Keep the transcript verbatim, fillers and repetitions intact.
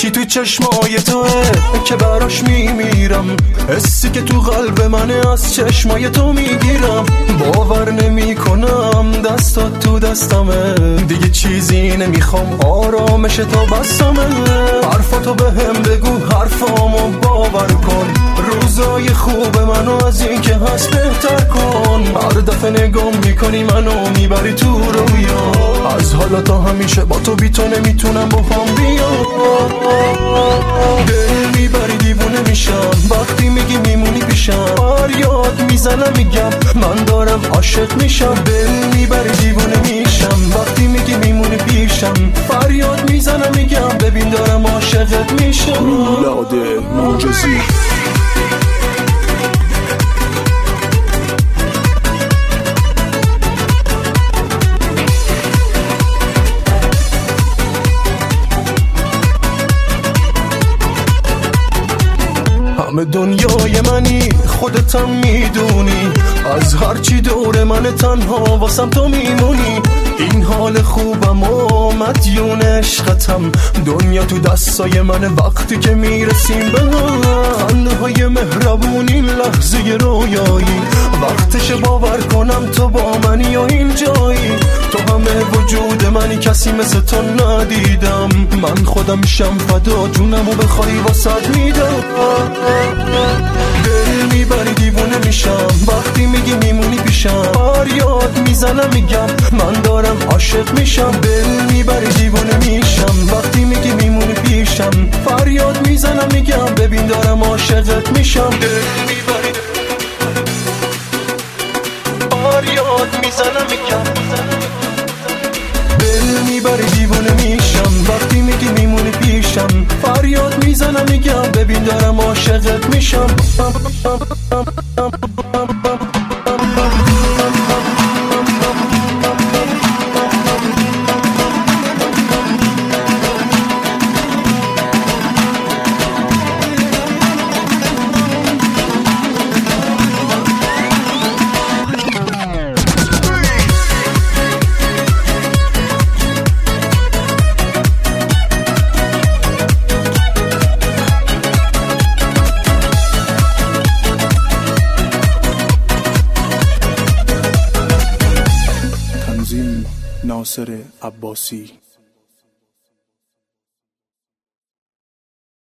چی تو چشمای توه که براش میمیرم، حسی که تو قلب منه از چشمای تو میگیرم. باور نمی کنم دستات تو دستمه، دیگه چیزی نمیخوام آرامش تو بستمه. حرفاتو به هم بگو، حرفامو باور کن، روزای خوب منو از این که هست بهتر کن. هر دفعه نگام میکنی منو میبری تو رویا، از حالا تا همیشه با تو بی تو نمیتونم با هم بیام. دل میبری دیوونه میشم وقتی میگی میمونی پیشم، فریاد میزنم میگم من دارم عاشق میشم. دل میبری دیوونه میشم وقتی میگی میمونی پیشم، فریاد میزنم میگم ببین دارم عاشقت میشم. میلاد معجزی. همه دنیای منی خودتم میدونی، از هرچی دور من تنها واسم تو میمونی. این حال خوبم و مدیون عشقتم، دنیا تو دستای من وقتی که میرسیم به هم. خنده های مهربون این لحظه رویایی، وقتش باور کنم تو با منی و این جایی. تو همه وجود منی کسی مثل تو ندیدم، من خودم میشم فدا جونمو بخوای واسد میدم. دل میبری دیوونه میشم وقتی میگی میمونی پیشم، فریاد میزنم میگم من دارم عاشق میشم. دل میبری دیوونه میشم وقتی میگی میمونی پیشم، فریاد میزنم میگم ببین دارم عاشقت میشم. دل میبری فریاد میزنم میگم، دل میبری دیوونه میشم وقتی میگی میمونی پیشم، فریاد میزنم میگم ببین دارم عاشقت میشم. ناصر عباسی.